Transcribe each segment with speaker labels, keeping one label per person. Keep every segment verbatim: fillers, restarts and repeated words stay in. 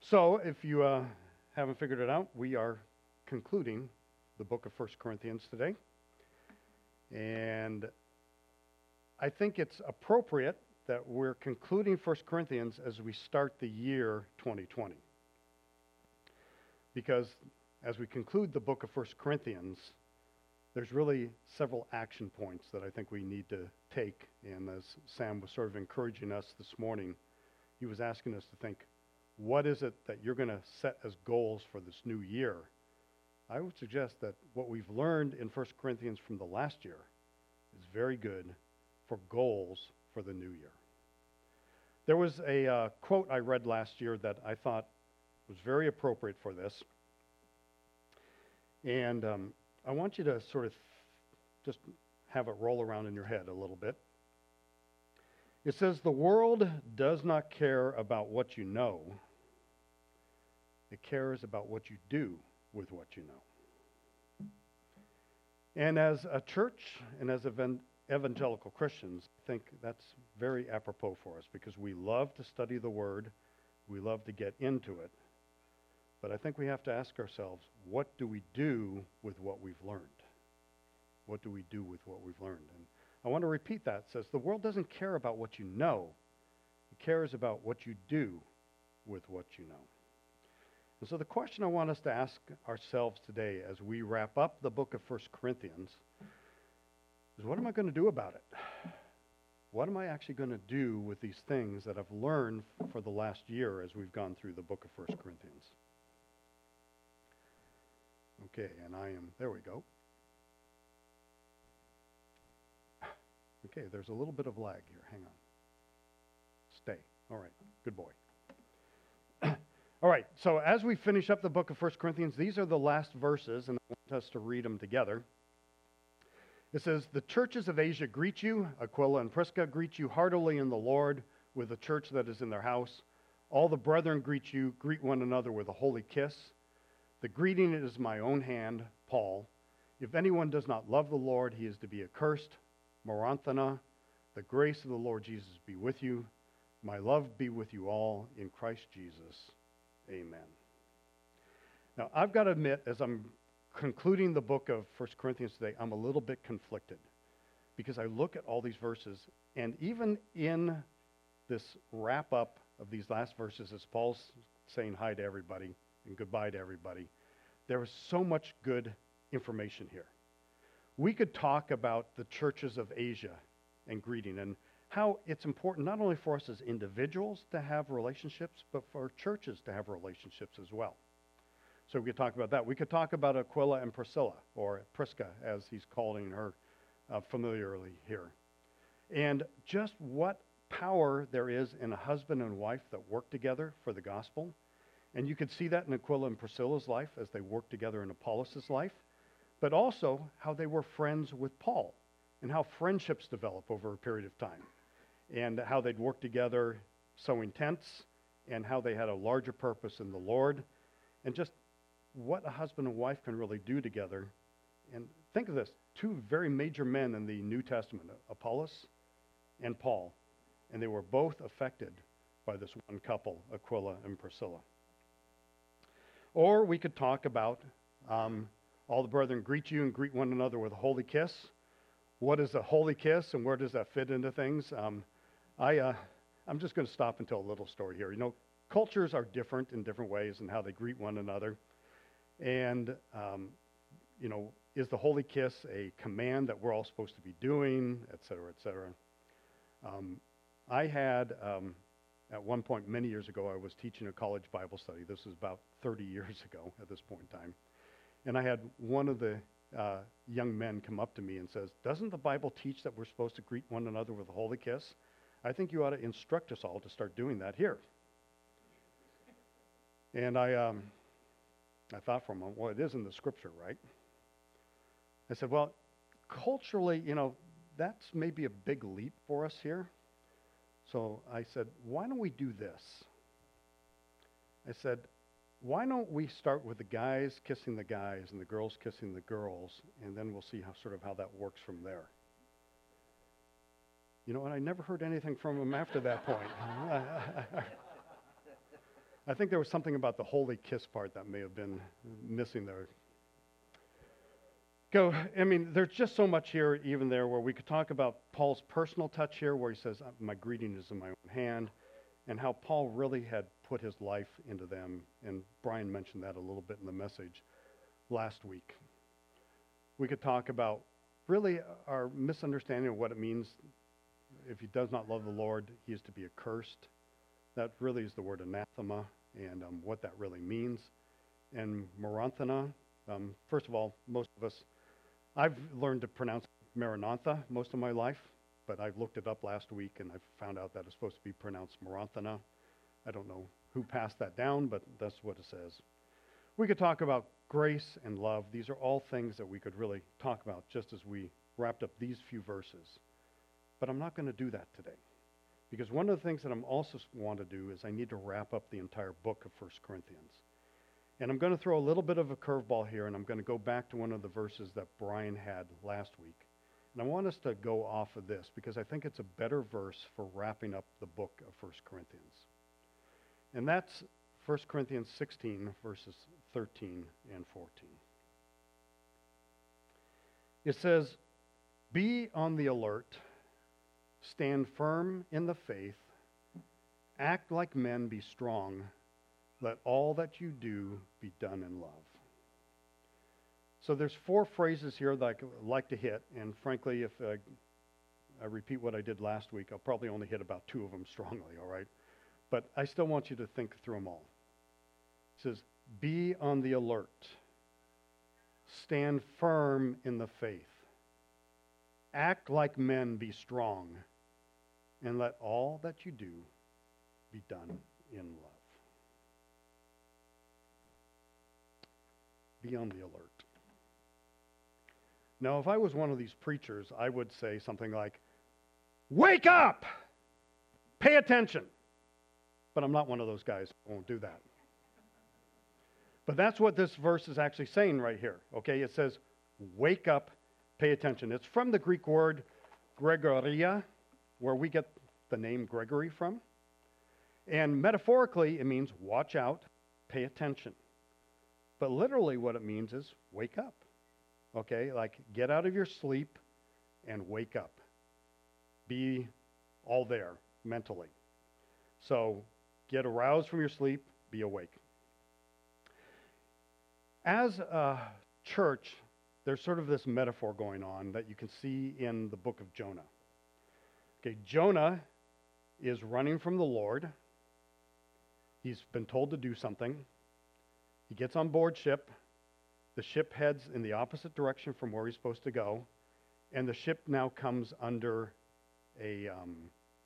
Speaker 1: So, if you uh, haven't figured it out, we are concluding the book of First Corinthians today. And I think it's appropriate that we're concluding First Corinthians as we start the year twenty twenty. Because as we conclude the book of First Corinthians, there's really several action points that I think we need to take. And as Sam was sort of encouraging us this morning, he was asking us to think, what is it that you're going to set as goals for this new year? I would suggest that what we've learned in First Corinthians from the last year is very good for goals for the new year. There was a uh, quote I read last year that I thought was very appropriate for this. And um, I want you to sort of just have it roll around in your head a little bit. It says, the world does not care about what you know. It cares about what you do with what you know. And as a church and as evan- evangelical Christians, I think that's very apropos for us because we love to study the Word. We love to get into it. But I think we have to ask ourselves, what do we do with what we've learned? What do we do with what we've learned? And I want to repeat that. It says, the world doesn't care about what you know. It cares about what you do with what you know. And so the question I want us to ask ourselves today as we wrap up the book of First Corinthians is, what am I going to do about it? What am I actually going to do with these things that I've learned for the last year as we've gone through the book of First Corinthians? Okay, and I am, there we go. Okay, there's a little bit of lag here. Hang on. Stay. All right, good boy. All right, so as we finish up the book of First Corinthians, these are the last verses, and I want us to read them together. It says, the churches of Asia greet you. Aquila and Prisca greet you heartily in the Lord with the church that is in their house. All the brethren greet you. Greet one another with a holy kiss. The greeting is my own hand, Paul. If anyone does not love the Lord, he is to be accursed. Moranthana, the grace of the Lord Jesus be with you. My love be with you all in Christ Jesus. Amen. Now, I've got to admit, as I'm concluding the book of First Corinthians today, I'm a little bit conflicted because I look at all these verses, and even in this wrap-up of these last verses, as Paul's saying hi to everybody and goodbye to everybody, there is so much good information here. We could talk about the churches of Asia and greeting and how it's important not only for us as individuals to have relationships, but for churches to have relationships as well. So we could talk about that. We could talk about Aquila and Priscilla, or Prisca, as he's calling her uh, familiarly here. And just what power there is in a husband and wife that work together for the gospel. And you could see that in Aquila and Priscilla's life as they worked together in Apollos' life, but also how they were friends with Paul and how friendships develop over a period of time and how they'd work together sewing tents and how they had a larger purpose in the Lord and just what a husband and wife can really do together. And think of this, two very major men in the New Testament, Apollos and Paul, and they were both affected by this one couple, Aquila and Priscilla. Or we could talk about um, all the brethren greet you and greet one another with a holy kiss. What is a holy kiss and where does that fit into things? Um, I, uh, I'm just going to stop and tell a little story here. You know, cultures are different in different ways in how they greet one another. And, um, you know, is the holy kiss a command that we're all supposed to be doing, et cetera, et cetera? Um, I had, um, at one point many years ago, I was teaching a college Bible study. This was about thirty years ago at this point in time. And I had one of the uh, young men come up to me and says, doesn't the Bible teach that we're supposed to greet one another with a holy kiss? I think you ought to instruct us all to start doing that here. And I, um, I thought for a moment, well, it is in the scripture, right? I said, well, culturally, you know, that's maybe a big leap for us here. So I said, why don't we do this? I said, why don't we start with the guys kissing the guys and the girls kissing the girls, and then we'll see how sort of how that works from there. You know, and I never heard anything from him after that point. I think there was something about the holy kiss part that may have been missing there. Go, I mean, there's just so much here, even there, where we could talk about Paul's personal touch here, where he says, my greeting is in my own hand, and how Paul really had put his life into them. And Brian mentioned that a little bit in the message last week. We could talk about really our misunderstanding of what it means. If he does not love the Lord, he is to be accursed. That really is the word anathema, and um, what that really means. And Maranthana, um, first of all, most of us, I've learned to pronounce Maranatha most of my life, but I looked it up last week and I found out that it's supposed to be pronounced Maranthana. I don't know who passed that down, but that's what it says. We could talk about grace and love. These are all things that we could really talk about just as we wrapped up these few verses. But I'm not going to do that today, because one of the things that I'm also want to do is I need to wrap up the entire book of First Corinthians. And I'm going to throw a little bit of a curveball here, and I'm going to go back to one of the verses that Brian had last week. And I want us to go off of this, because I think it's a better verse for wrapping up the book of First Corinthians. And that's First Corinthians sixteen, verses thirteen and fourteen. It says, "Be on the alert, stand firm in the faith, act like men, be strong. Let all that you do be done in love." So there's four phrases here that I like to hit, and frankly, if uh, I repeat what I did last week, I'll probably only hit about two of them strongly, all right? But I still want you to think through them all. It says, be on the alert. Stand firm in the faith. Act like men, be strong. And let all that you do be done in love. Be on the alert. Now, if I was one of these preachers, I would say something like, wake up! Pay attention! But I'm not one of those guys. I won't do that. But that's what this verse is actually saying right here. Okay, it says, wake up, pay attention. It's from the Greek word Gregoria, where we get the name Gregory from. And metaphorically, it means watch out, pay attention. But literally what it means is wake up. Okay, like get out of your sleep and wake up. Be all there mentally. So get aroused from your sleep, be awake. As a church, there's sort of this metaphor going on that you can see in the book of Jonah. Okay, Jonah is running from the Lord. He's been told to do something. He gets on board ship. The ship heads in the opposite direction from where he's supposed to go. And the ship now comes under a um,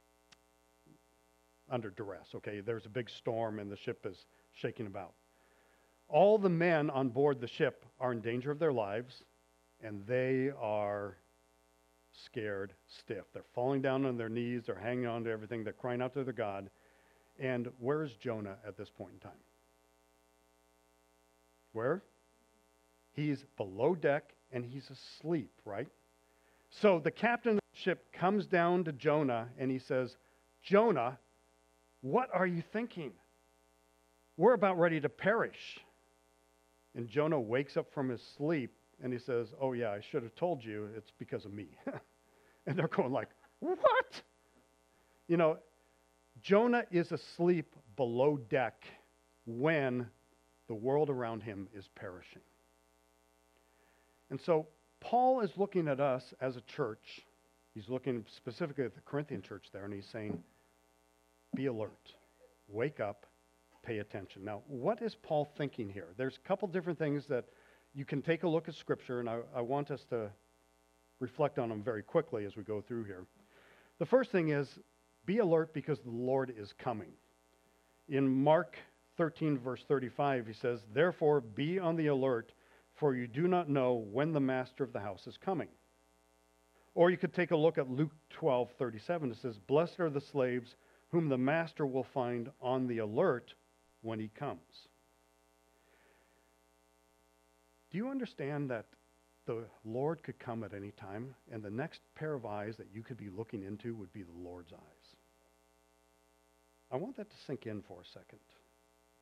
Speaker 1: under duress. Okay, there's a big storm and the ship is shaking about. All the men on board the ship are in danger of their lives, and they are scared stiff. They're falling down on their knees. They're hanging on to everything. They're crying out to their God. And where is Jonah at this point in time? Where? He's below deck, and he's asleep, right? So the captain of the ship comes down to Jonah, and he says, Jonah, what are you thinking? We're about ready to perish. And Jonah wakes up from his sleep, and he says, oh, yeah, I should have told you. It's because of me. And they're going like, what? You know, Jonah is asleep below deck when the world around him is perishing. And so Paul is looking at us as a church. He's looking specifically at the Corinthian church there, and he's saying, be alert, wake up, pay attention. Now, what is Paul thinking here? There's a couple different things that you can take a look at Scripture, and I, I want us to reflect on them very quickly as we go through here. The first thing is, be alert because the Lord is coming. In Mark thirteen, verse thirty-five, he says, therefore be on the alert, for you do not know when the master of the house is coming. Or you could take a look at Luke twelve, thirty-seven. It says, blessed are the slaves whom the master will find on the alert when he comes. Do you understand that the Lord could come at any time, and the next pair of eyes that you could be looking into would be the Lord's eyes? I want that to sink in for a second.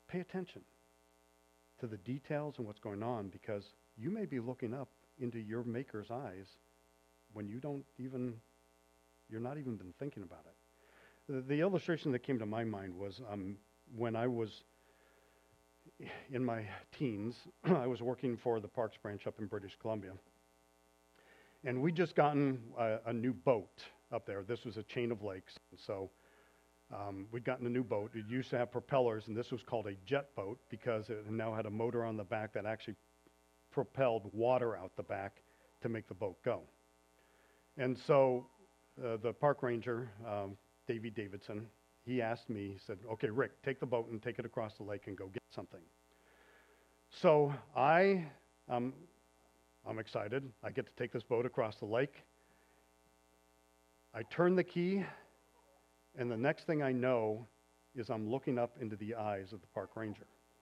Speaker 1: pay attention to the details and what's going on, because you may be looking up into your Maker's eyes when you don't even, you're not even been thinking about it. The, the illustration that came to my mind was um, when I was in my teens, I was working for the Parks branch up in British Columbia. And we'd just gotten a, a new boat up there. This was a chain of lakes. And so um, we'd gotten a new boat. It used to have propellers, and this was called a jet boat because it now had a motor on the back that actually propelled water out the back to make the boat go. And so uh, the park ranger, um, Davey Davidson, he asked me, he said, okay, Rick, take the boat and take it across the lake and go get something. So I, um, I'm excited. I get to take this boat across the lake. I turn the key, and the next thing I know is I'm looking up into the eyes of the park ranger.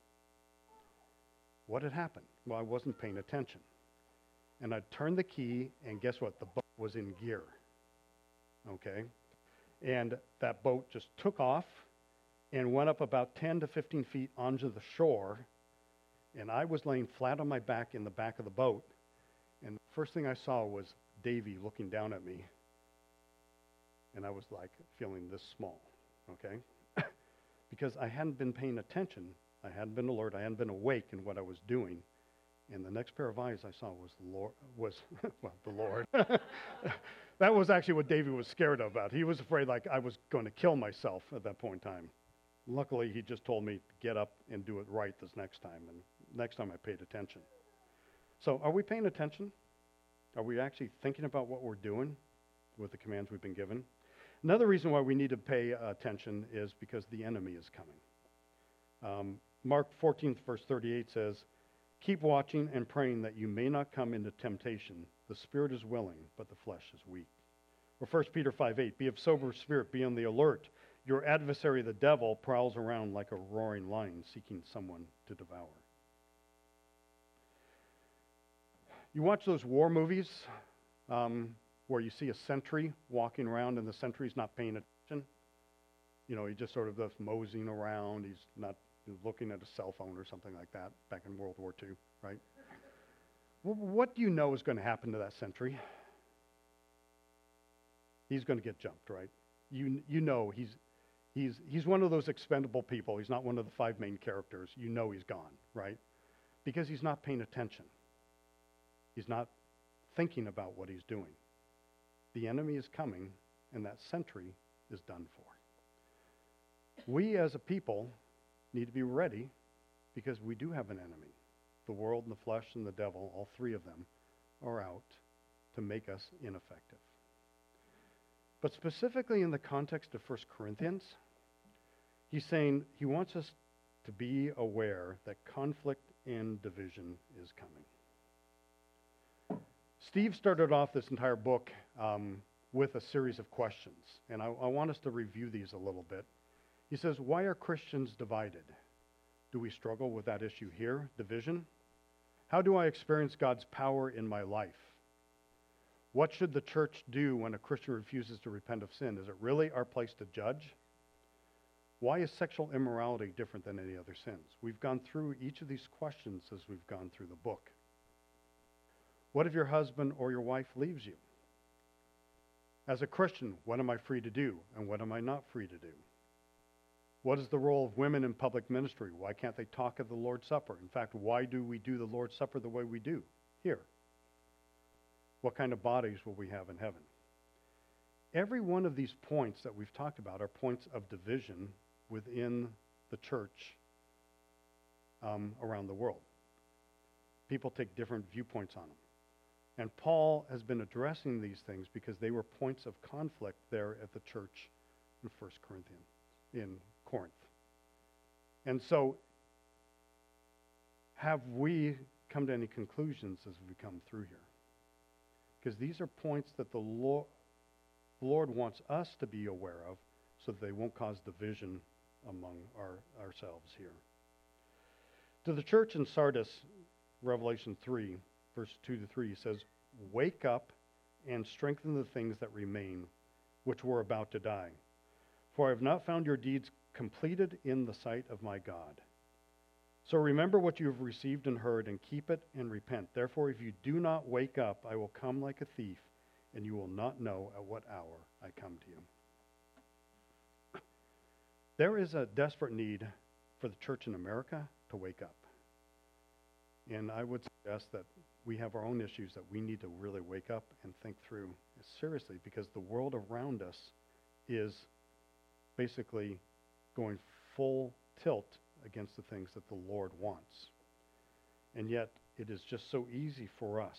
Speaker 1: What had happened? Well, I wasn't paying attention. And I turned the key, and guess what? The boat was in gear. Okay? And that boat just took off and went up about ten to fifteen feet onto the shore, and I was laying flat on my back in the back of the boat, and the first thing I saw was Davey looking down at me, and I was like feeling this small, okay? Because I hadn't been paying attention, I hadn't been alert, I hadn't been awake in what I was doing, and the next pair of eyes I saw was Lord, was well, the Lord. That was actually what Davey was scared about. He was afraid like I was going to kill myself at that point in time. Luckily, he just told me to get up and do it right this next time, and next time I paid attention. So are we paying attention? Are we actually thinking about what we're doing with the commands we've been given? Another reason why we need to pay attention is because the enemy is coming. Um, Mark fourteen, verse thirty-eight says, keep watching and praying that you may not come into temptation. The spirit is willing, but the flesh is weak. Or First Peter five eight, be of sober spirit, be on the alert. Your adversary, the devil, prowls around like a roaring lion, seeking someone to devour. You watch those war movies um, where you see a sentry walking around and the sentry's not paying attention. You know, he just sort of just moseying around. He's not looking at a cell phone or something like that back in World War Two, right? What do you know is going to happen to that sentry? He's going to get jumped, right? You you know he's he's he's one of those expendable people. He's not one of the five main characters. You know he's gone, right? Because he's not paying attention. He's not thinking about what he's doing. The enemy is coming, and that sentry is done for. We as a people need to be ready because we do have an enemy. The world and the flesh and the devil, all three of them, are out to make us ineffective. But specifically in the context of First Corinthians, he's saying he wants us to be aware that conflict and division is coming. Steve started off this entire book um, with a series of questions, and I, I want us to review these a little bit. He says, why are Christians divided? Do we struggle with that issue here, division? How do I experience God's power in my life? What should the church do when a Christian refuses to repent of sin? Is it really our place to judge? Why is sexual immorality different than any other sins? We've gone through each of these questions as we've gone through the book. What if your husband or your wife leaves you? As a Christian, what am I free to do and what am I not free to do? What is the role of women in public ministry? Why can't they talk at the Lord's Supper? In fact, why do we do the Lord's Supper the way we do here? What kind of bodies will we have in heaven? Every one of these points that we've talked about are points of division within the church um, around the world. People take different viewpoints on them. And Paul has been addressing these things because they were points of conflict there at the church in First Corinthians, in Corinth. And so, have we come to any conclusions as we come through here? Because these are points that the Lord, the Lord wants us to be aware of so that they won't cause division among our, ourselves here. To the church in Sardis, Revelation three, verse two to three says, wake up and strengthen the things that remain, which were about to die. For I have not found your deeds completed in the sight of my God. So remember what you have received and heard, and keep it and repent. Therefore, if you do not wake up, I will come like a thief, and you will not know at what hour I come to you. There is a desperate need for the church in America to wake up. And I would suggest that we have our own issues that we need to really wake up and think through seriously, because the world around us is basically going full tilt against the things that the Lord wants. And yet, it is just so easy for us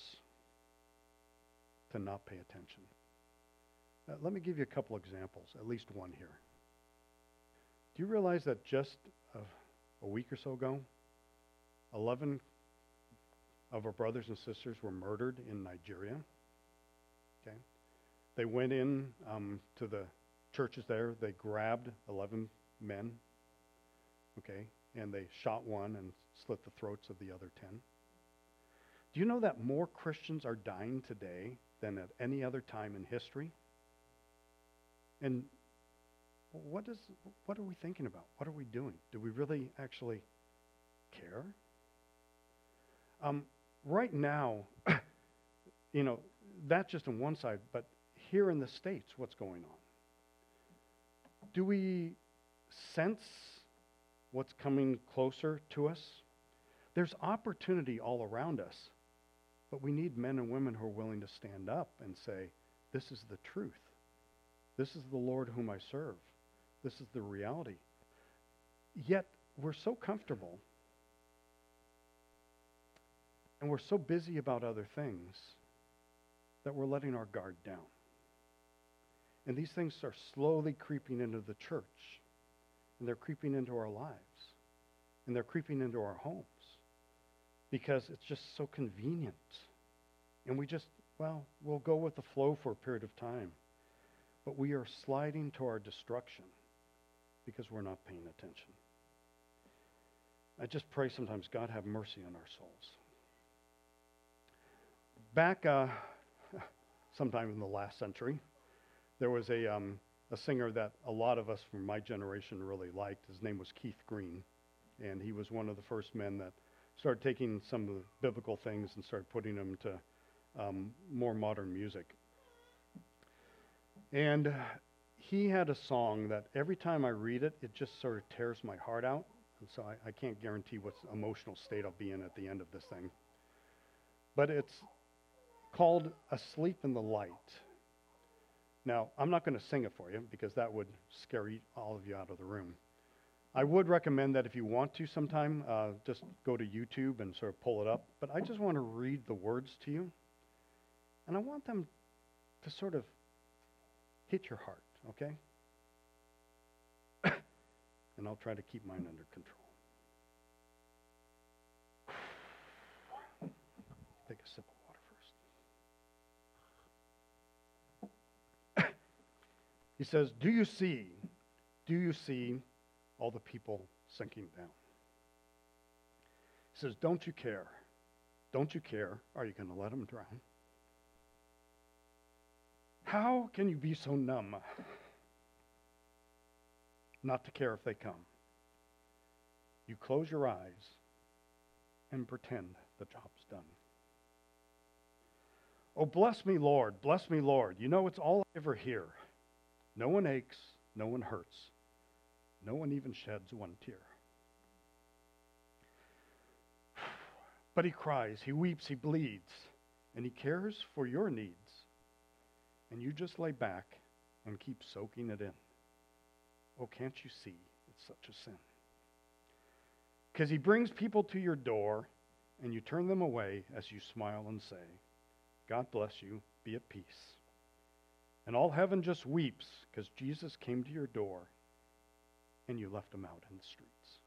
Speaker 1: to not pay attention. Uh, let me give you a couple examples, at least one here. Do you realize that just a, a week or so ago, eleven of our brothers and sisters were murdered in Nigeria? Okay, they went in um, to the churches there. They grabbed eleven men, okay, and they shot one and slit the throats of the other ten. Do you know that more Christians are dying today than at any other time in history? And what is what are we thinking about? What are we doing? Do we really actually care? Um, right now, you know, that's just on one side, but here in the States, what's going on? Do we sense what's coming closer to us? There's opportunity all around us, but we need men and women who are willing to stand up and say, this is the truth. This is the Lord whom I serve. This is the reality. Yet, we're so comfortable and we're so busy about other things that we're letting our guard down. And these things are slowly creeping into the church. And they're creeping into our lives. And they're creeping into our homes. Because it's just so convenient. And we just, well, we'll go with the flow for a period of time. But we are sliding to our destruction because we're not paying attention. I just pray sometimes, God, have mercy on our souls. Back uh, sometime in the last century, there was a, um, a singer that a lot of us from my generation really liked. His name was Keith Green, and he was one of the first men that started taking some of the biblical things and started putting them to um, more modern music. And he had a song that every time I read it, it just sort of tears my heart out. And so I, I can't guarantee what emotional state I'll be in at the end of this thing. But it's called Asleep in the Light. Now, I'm not going to sing it for you because that would scare all of you out of the room. I would recommend that if you want to sometime, uh, just go to YouTube and sort of pull it up. But I just want to read the words to you. And I want them to sort of hit your heart, okay? And I'll try to keep mine under control. Take a sip of water first. He says, do you see, do you see all the people sinking down? He says, don't you care? Don't you care? Are you going to let them drown? How can you be so numb not to care if they come? You close your eyes and pretend the job's done. Oh, bless me, Lord, bless me, Lord. You know, it's all I ever hear. No one aches, no one hurts. No one even sheds one tear. But he cries, he weeps, he bleeds, and he cares for your needs. And you just lay back and keep soaking it in. Oh, can't you see it's such a sin? Because he brings people to your door, and you turn them away as you smile and say, God bless you, be at peace. And all heaven just weeps because Jesus came to your door, and you left him out in the streets.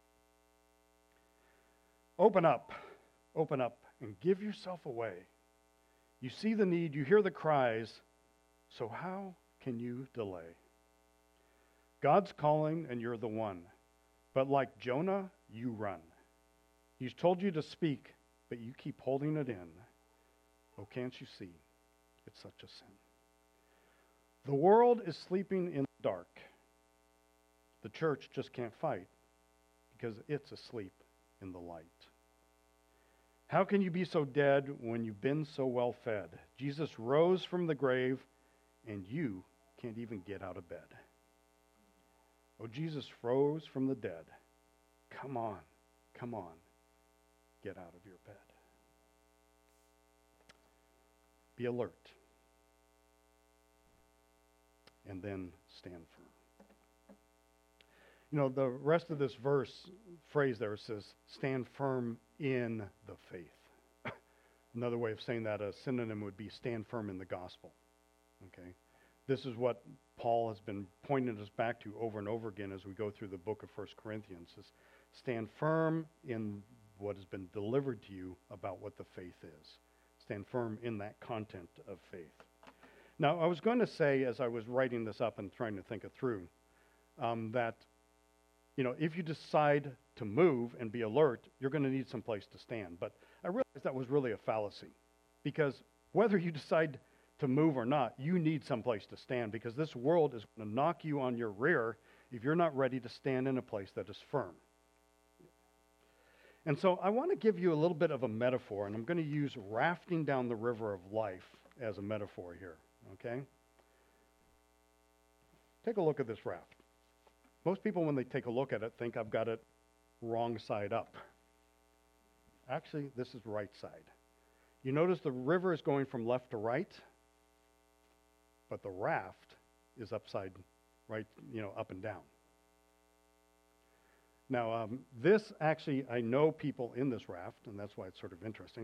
Speaker 1: Open up, open up, and give yourself away. You see the need, you hear the cries, so how can you delay? God's calling and you're the one. But like Jonah, you run. He's told you to speak, but you keep holding it in. Oh, can't you see? It's such a sin. The world is sleeping in the dark. The church just can't fight because it's asleep in the light. How can you be so dead when you've been so well fed? Jesus rose from the grave, and you can't even get out of bed. Oh, Jesus rose from the dead. Come on, come on, get out of your bed. Be alert. And then stand firm. You know, the rest of this verse, phrase there says, stand firm in the faith. Another way of saying that, a synonym would be stand firm in the gospel. Okay? This is what Paul has been pointing us back to over and over again as we go through the book of First Corinthians, is stand firm in what has been delivered to you about what the faith is. Stand firm in that content of faith. Now, I was going to say, as I was writing this up and trying to think it through, um, that, you know, if you decide to move and be alert, you're going to need some place to stand. But I realized that was really a fallacy, because whether you decide to move or not, you need some place to stand, because this world is going to knock you on your rear if you're not ready to stand in a place that is firm. And so I want to give you a little bit of a metaphor, and I'm going to use rafting down the river of life as a metaphor here. Okay? Take a look at this raft. Most people, when they take a look at it, think I've got it wrong side up. Actually, this is right side. You notice the river is going from left to right, but the raft is upside right, you know, up and down. Now, um, this actually, I know people in this raft, and that's why it's sort of interesting.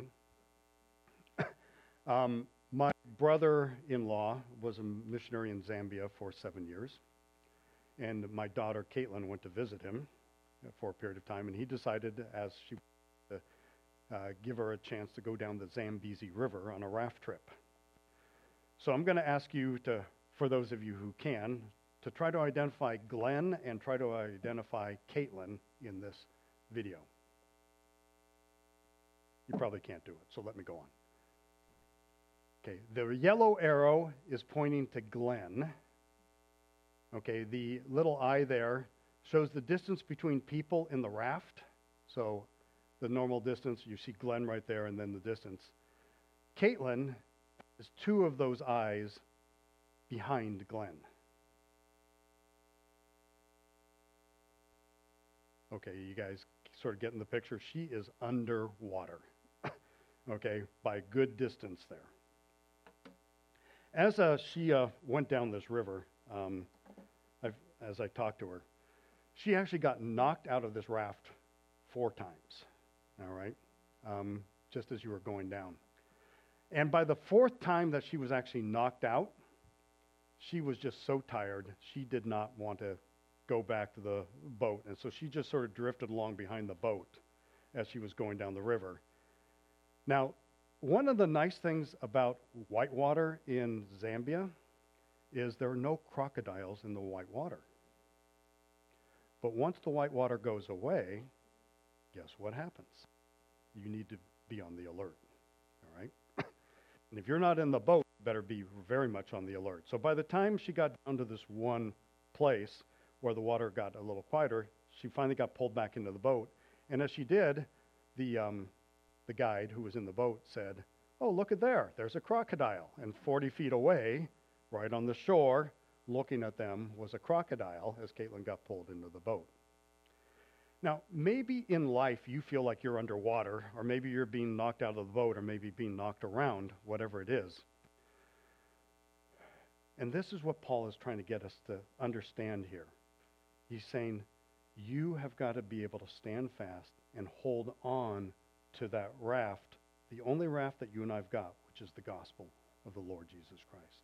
Speaker 1: um, My brother-in-law was a missionary in Zambia for seven years, and my daughter, Caitlin, went to visit him for a period of time, and he decided, as she uh, uh, give her a chance to go down the Zambezi River on a raft trip. So I'm going to ask you to, for those of you who can, to try to identify Glenn and try to identify Caitlin in this video. You probably can't do it, so let me go on. Okay, the yellow arrow is pointing to Glenn. Okay, the little eye there shows the distance between people in the raft. So the normal distance, you see Glenn right there, and then the distance. Caitlin is two of those eyes behind Glenn. Okay, you guys sort of getting the picture. She is underwater, okay, by a good distance there. As uh, she uh, went down this river, um, I've, as I talked to her, she actually got knocked out of this raft four times, all right, um, just as you were going down. And by the fourth time that she was actually knocked out, she was just so tired, she did not want to go back to the boat. And so she just sort of drifted along behind the boat as she was going down the river. Now, one of the nice things about whitewater in Zambia is there are no crocodiles in the whitewater. But once the whitewater goes away, guess what happens? You need to be on the alert, all right? And if you're not in the boat, you better be very much on the alert. So by the time she got down to this one place where the water got a little quieter, she finally got pulled back into the boat. And as she did, the um, the guide who was in the boat said, "Oh, look at there, there's a crocodile." And forty feet away, right on the shore, looking at them, was a crocodile as Caitlin got pulled into the boat. Now, maybe in life you feel like you're underwater, or maybe you're being knocked out of the boat, or maybe being knocked around, whatever it is. And this is what Paul is trying to get us to understand here. He's saying, you have got to be able to stand fast and hold on to that raft, the only raft that you and I have got, which is the gospel of the Lord Jesus Christ.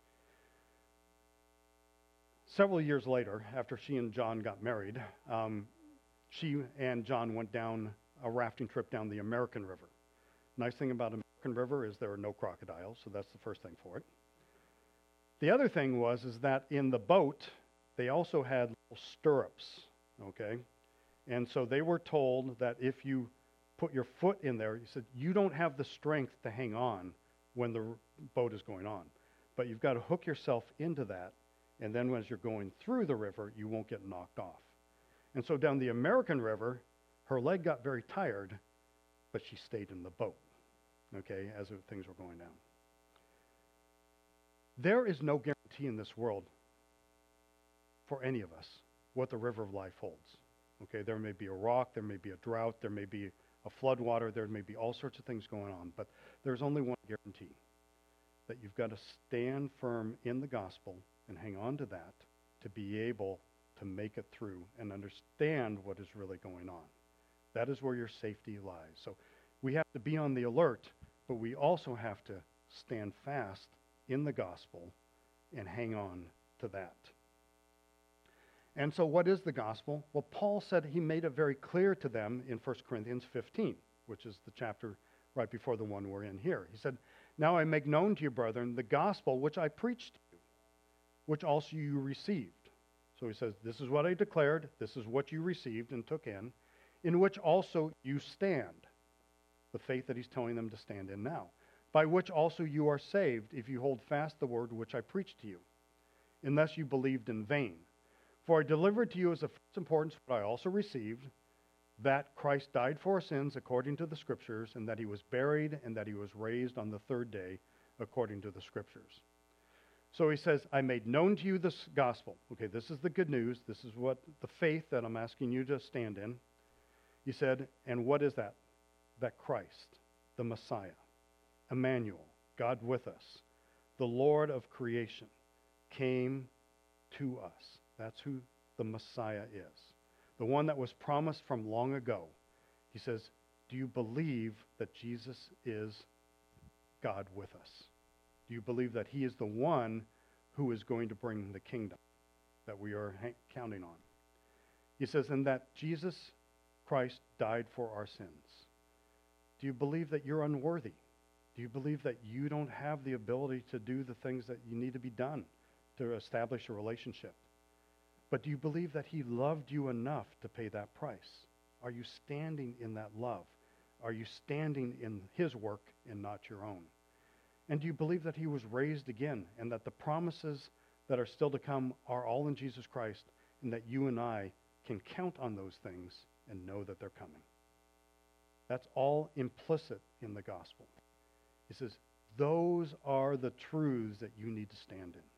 Speaker 1: Several years later, after she and John got married, um, she and John went down a rafting trip down the American River. Nice thing about American River is there are no crocodiles, so that's the first thing for it. The other thing was is that in the boat, they also had little stirrups, okay? And so they were told that if you put your foot in there, he said, you don't have the strength to hang on when the r- boat is going on. But you've got to hook yourself into that, and then as you're going through the river, you won't get knocked off. And so down the American River, her leg got very tired, but she stayed in the boat, okay, as things were going down. There is no guarantee in this world for any of us what the river of life holds. Okay, there may be a rock, there may be a drought, there may be a flood water, there may be all sorts of things going on, but there's only one guarantee, that you've got to stand firm in the gospel and hang on to that to be able to make it through and understand what is really going on. That is where your safety lies. So we have to be on the alert, but we also have to stand fast in the gospel and hang on to that. And so what is the gospel? Well, Paul said he made it very clear to them in First Corinthians fifteen, which is the chapter right before the one we're in here. He said, "Now I make known to you, brethren, the gospel which I preached to you, which also you received." So he says, this is what I declared, this is what you received and took in, in which also you stand. The faith that he's telling them to stand in now. By which also you are saved, if you hold fast the word which I preached to you, unless you believed in vain. For I delivered to you as of first importance what I also received, that Christ died for our sins according to the Scriptures, and that he was buried, and that he was raised on the third day according to the Scriptures. So he says, I made known to you this gospel. Okay, this is the good news. This is what the faith that I'm asking you to stand in. He said, and what is that? That Christ, the Messiah, Emmanuel, God with us, the Lord of creation, came to us. That's who the Messiah is. The one that was promised from long ago. He says, do you believe that Jesus is God with us? Do you believe that he is the one who is going to bring the kingdom that we are ha- counting on? He says, and that Jesus Christ died for our sins. Do you believe that you're unworthy? Do you believe that you don't have the ability to do the things that you need to be done to establish a relationship? But do you believe that he loved you enough to pay that price? Are you standing in that love? Are you standing in his work and not your own? And do you believe that he was raised again and that the promises that are still to come are all in Jesus Christ, and that you and I can count on those things and know that they're coming? That's all implicit in the gospel. He says, those are the truths that you need to stand in.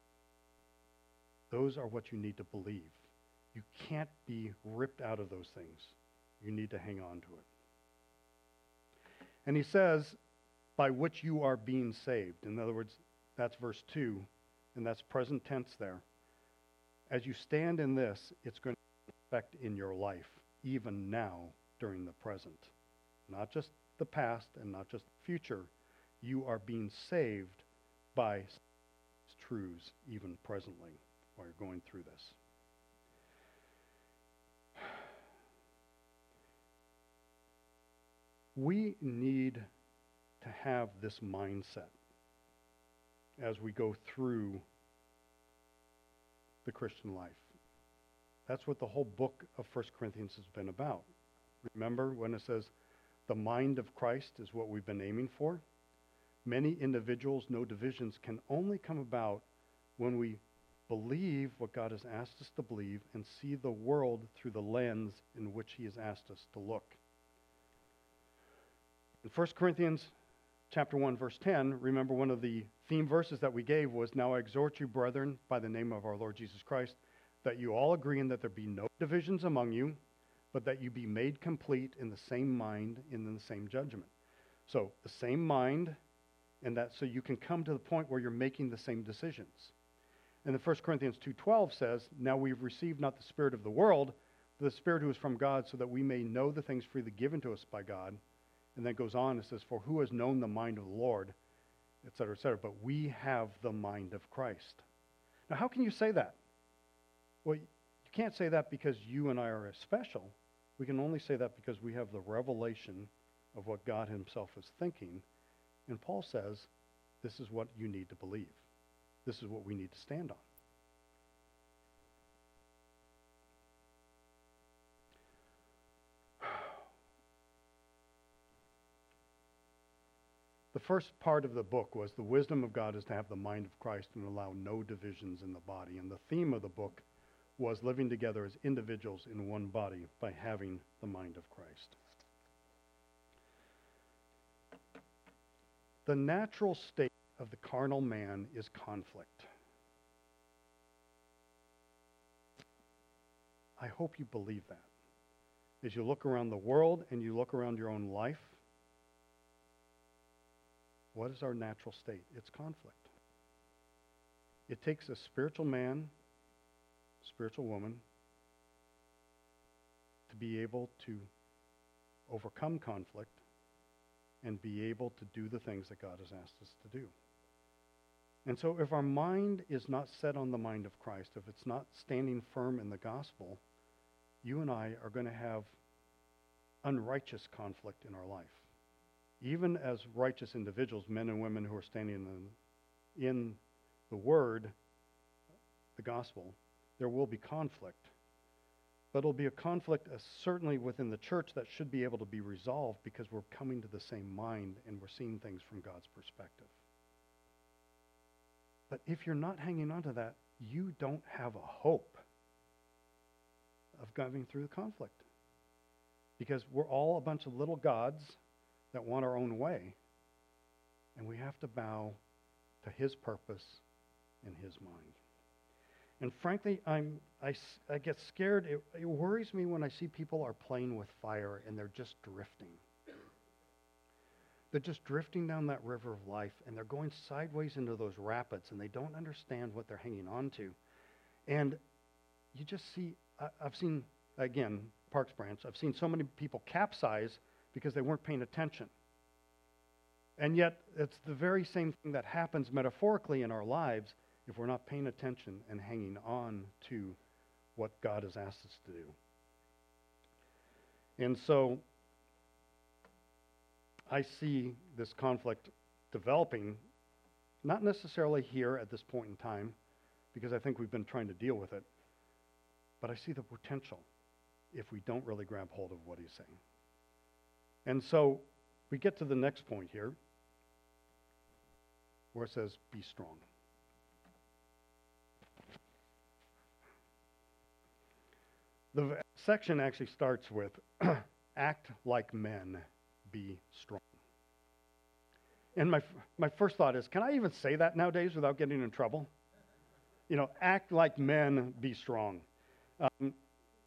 Speaker 1: Those are what you need to believe. You can't be ripped out of those things. You need to hang on to it. And he says, by which you are being saved. In other words, that's verse two, and that's present tense there. As you stand in this, it's going to affect in your life, even now, during the present. Not just the past and not just the future. You are being saved by truths, even presently, while you're going through this. We need to have this mindset as we go through the Christian life. That's what the whole book of First Corinthians has been about. Remember when it says the mind of Christ is what we've been aiming for? Many individuals, no divisions, can only come about when we believe what God has asked us to believe and see the world through the lens in which he has asked us to look. In First Corinthians chapter one, verse ten, remember one of the theme verses that we gave was, now I exhort you, brethren, by the name of our Lord Jesus Christ, that you all agree in that there be no divisions among you, but that you be made complete in the same mind and in the same judgment. So the same mind, and that so you can come to the point where you're making the same decisions. And then First Corinthians two twelve says, now we've received not the spirit of the world, but the Spirit who is from God, so that we may know the things freely given to us by God. And then it goes on, it says, for who has known the mind of the Lord, et cetera, et cetera. But we have the mind of Christ. Now, how can you say that? Well, you can't say that because you and I are special. We can only say that because we have the revelation of what God himself is thinking. And Paul says, this is what you need to believe. This is what we need to stand on. The first part of the book was the wisdom of God is to have the mind of Christ and allow no divisions in the body. And the theme of the book was living together as individuals in one body by having the mind of Christ. The natural state of the carnal man is conflict. I hope you believe that. As you look around the world and you look around your own life, what is our natural state? It's conflict. It takes a spiritual man, spiritual woman, to be able to overcome conflict and be able to do the things that God has asked us to do. And so if our mind is not set on the mind of Christ, if it's not standing firm in the gospel, you and I are going to have unrighteous conflict in our life. Even as righteous individuals, men and women who are standing in, in the Word, the gospel, there will be conflict. But it'll be a conflict uh, certainly within the church that should be able to be resolved because we're coming to the same mind and we're seeing things from God's perspective. But if you're not hanging on to that, you don't have a hope of going through the conflict. Because we're all a bunch of little gods that want our own way. And we have to bow to His purpose and His mind. And frankly, I'm, I, I get scared. It, it worries me when I see people are playing with fire and they're just drifting. They're just drifting down that river of life and they're going sideways into those rapids and they don't understand what they're hanging on to. And you just see, I, I've seen, again, Parks Branch, I've seen so many people capsize because they weren't paying attention. And yet, it's the very same thing that happens metaphorically in our lives if we're not paying attention and hanging on to what God has asked us to do. And so, I see this conflict developing, not necessarily here at this point in time, because I think we've been trying to deal with it, but I see the potential if we don't really grab hold of what he's saying. And so we get to the next point here, where it says, be strong. The section actually starts with, act like men, be strong. And my, my first thought is, can I even say that nowadays without getting in trouble? You know, act like men, be strong. Um,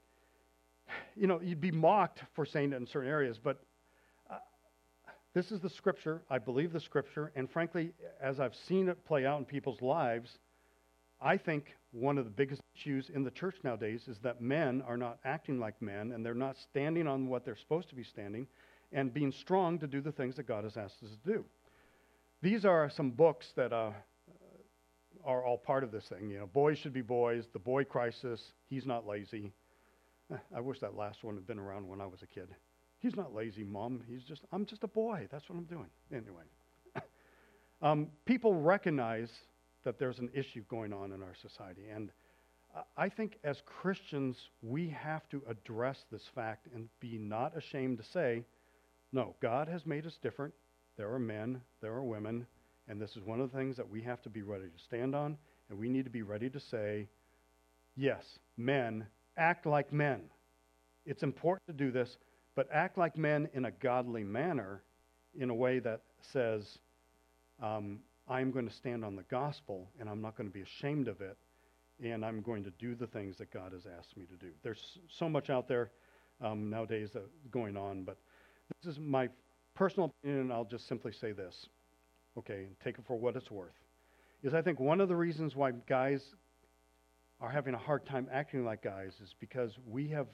Speaker 1: you know, you'd be mocked for saying it in certain areas, but uh, this is the scripture. I believe the scripture. And frankly, as I've seen it play out in people's lives, I think one of the biggest issues in the church nowadays is that men are not acting like men, and they're not standing on what they're supposed to be standing and being strong to do the things that God has asked us to do. These are some books that uh, are all part of this thing. You know, Boys Should Be Boys, The Boy Crisis, He's Not Lazy. I wish that last one had been around when I was a kid. He's not lazy, Mom. He's just, I'm just a boy. That's what I'm doing. Anyway. um, people recognize that there's an issue going on in our society. And I think as Christians, we have to address this fact and be not ashamed to say, no, God has made us different. There are men, there are women, and this is one of the things that we have to be ready to stand on, and we need to be ready to say, yes, men, act like men. It's important to do this, but act like men in a godly manner, in a way that says, um, I'm going to stand on the gospel, and I'm not going to be ashamed of it, and I'm going to do the things that God has asked me to do. There's so much out there um, nowadays uh, going on, but this is my personal opinion, and I'll just simply say this, okay, take it for what it's worth, is I think one of the reasons why guys are having a hard time acting like guys is because we have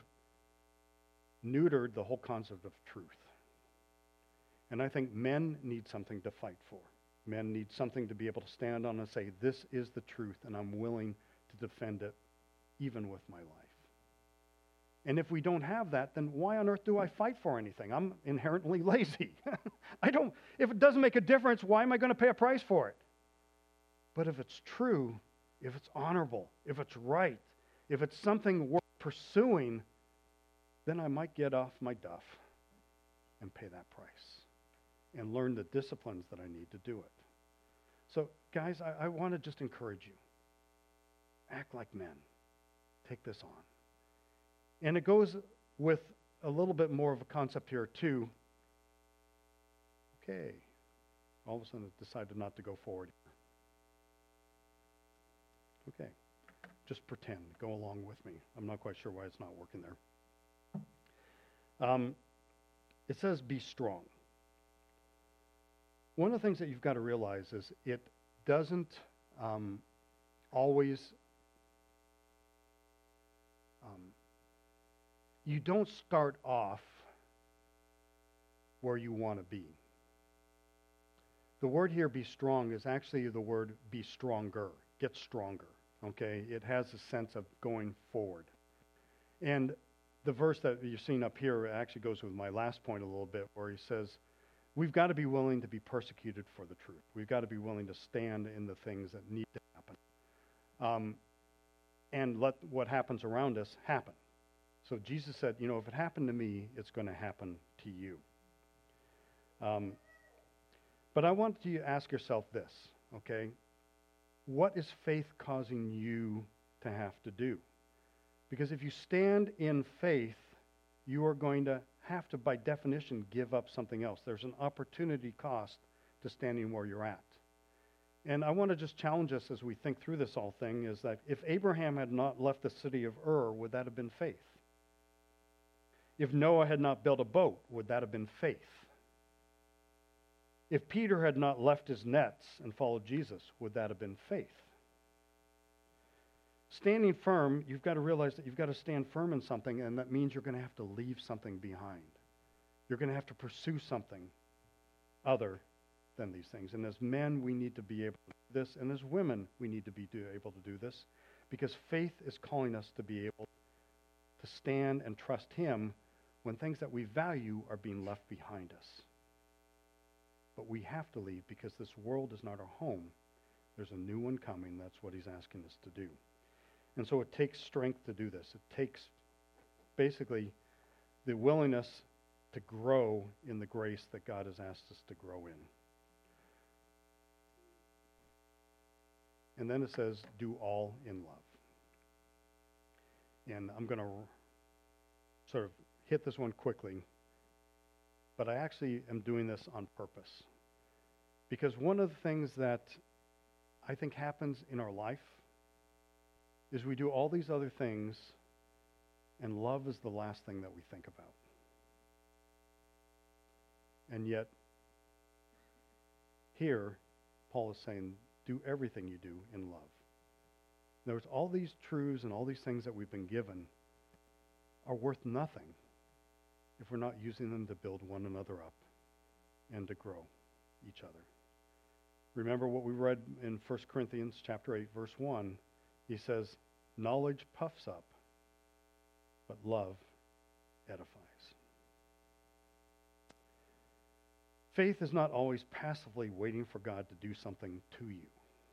Speaker 1: neutered the whole concept of truth. And I think men need something to fight for. Men need something to be able to stand on and say, this is the truth, and I'm willing to defend it, even with my life. And if we don't have that, then why on earth do I fight for anything? I'm inherently lazy. I don't, if it doesn't make a difference, why am I going to pay a price for it? But if it's true, if it's honorable, if it's right, if it's something worth pursuing, then I might get off my duff and pay that price and learn the disciplines that I need to do it. So, guys, I, I want to just encourage you. Act like men. Take this on. And it goes with a little bit more of a concept here, too. Okay. All of a sudden, it decided not to go forward. Okay. Just pretend. Go along with me. I'm not quite sure why it's not working there. Um, it says, be strong. One of the things that you've got to realize is it doesn't um, always, um, you don't start off where you want to be. The word here, be strong, is actually the word be stronger, get stronger, okay? It has a sense of going forward. And the verse that you've seen up here actually goes with my last point a little bit, where he says, we've got to be willing to be persecuted for the truth. We've got to be willing to stand in the things that need to happen. Um, and let what happens around us happen. So Jesus said, you know, if it happened to me, it's going to happen to you. Um, but I want you to ask yourself this, okay? What is faith causing you to have to do? Because if you stand in faith, you are going to have to, by definition, give up something else. There's an opportunity cost to standing where you're at. And I want to just challenge us as we think through this whole thing, is that if Abraham had not left the city of Ur, would that have been faith? If Noah had not built a boat, would that have been faith? If Peter had not left his nets and followed Jesus, would that have been faith? Standing firm, you've got to realize that you've got to stand firm in something, and that means you're going to have to leave something behind. You're going to have to pursue something other than these things. And as men, we need to be able to do this, and as women, we need to be do, able to do this, because faith is calling us to be able to stand and trust Him when things that we value are being left behind us. But we have to leave, because this world is not our home. There's a new one coming. That's what He's asking us to do. And so it takes strength to do this. It takes basically the willingness to grow in the grace that God has asked us to grow in. And then it says, do all in love. And I'm going to sort of hit this one quickly, but I actually am doing this on purpose. Because one of the things that I think happens in our life is we do all these other things, and love is the last thing that we think about. And yet, here, Paul is saying, do everything you do in love. There's all these truths and all these things that we've been given are worth nothing if we're not using them to build one another up and to grow each other. Remember what we read in First Corinthians chapter eight, verse one. He says, knowledge puffs up, but love edifies. Faith is not always passively waiting for God to do something to you.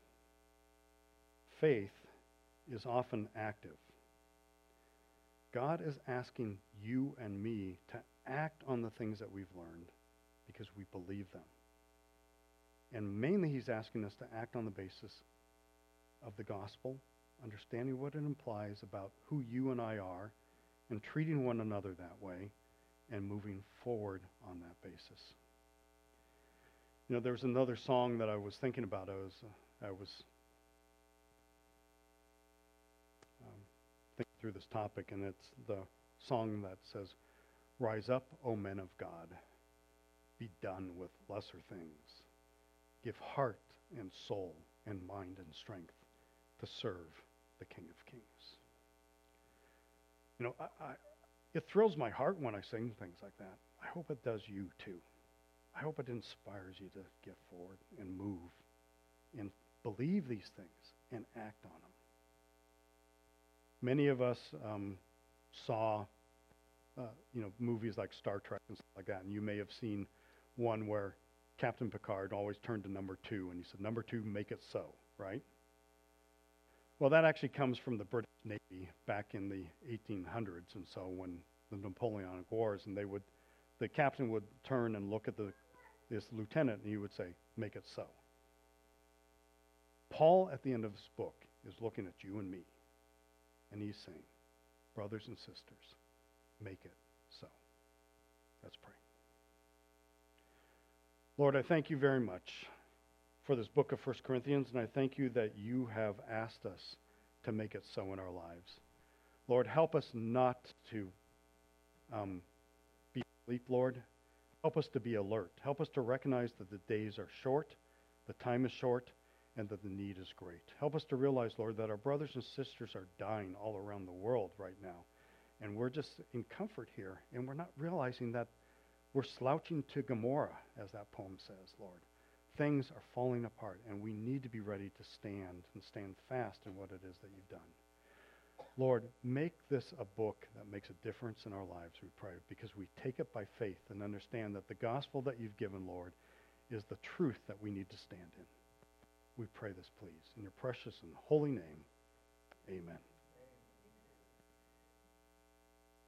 Speaker 1: Faith is often active. God is asking you and me to act on the things that we've learned because we believe them. And mainly He's asking us to act on the basis of the gospel, understanding what it implies about who you and I are, and treating one another that way, and moving forward on that basis. You know, there was another song that I was thinking about. I was, uh, I was um, thinking through this topic, and it's the song that says, "Rise up, O men of God, be done with lesser things. Give heart and soul and mind and strength to serve the King of Kings." You know, I, I, it thrills my heart when I sing things like that. I hope it does you too. I hope it inspires you to get forward and move and believe these things and act on them. Many of us um, saw, uh, you know, movies like Star Trek and stuff like that, and you may have seen one where Captain Picard always turned to number two, and he said, "Number two, make it so," right? Well, that actually comes from the British Navy back in the eighteen hundreds, and so when the Napoleonic Wars, and they would, the captain would turn and look at the this lieutenant, and he would say, "Make it so." Paul, at the end of this book, is looking at you and me, And he's saying, brothers and sisters, make it so. Let's pray. Lord, I thank you very much for this book of First Corinthians, and I thank you that you have asked us to make it so in our lives. Lord, help us not to um, be asleep, Lord. Help us to be alert. Help us to recognize that the days are short, the time is short, and that the need is great. Help us to realize, Lord, that our brothers and sisters are dying all around the world right now. And we're just in comfort here, and we're not realizing that we're slouching to Gomorrah, as that poem says, Lord. Things are falling apart, and we need to be ready to stand and stand fast in what it is that you've done. Lord, make this a book that makes a difference in our lives, we pray, because we take it by faith and understand that the gospel that you've given, Lord, is the truth that we need to stand in. We pray this, please, in your precious and holy name. Amen.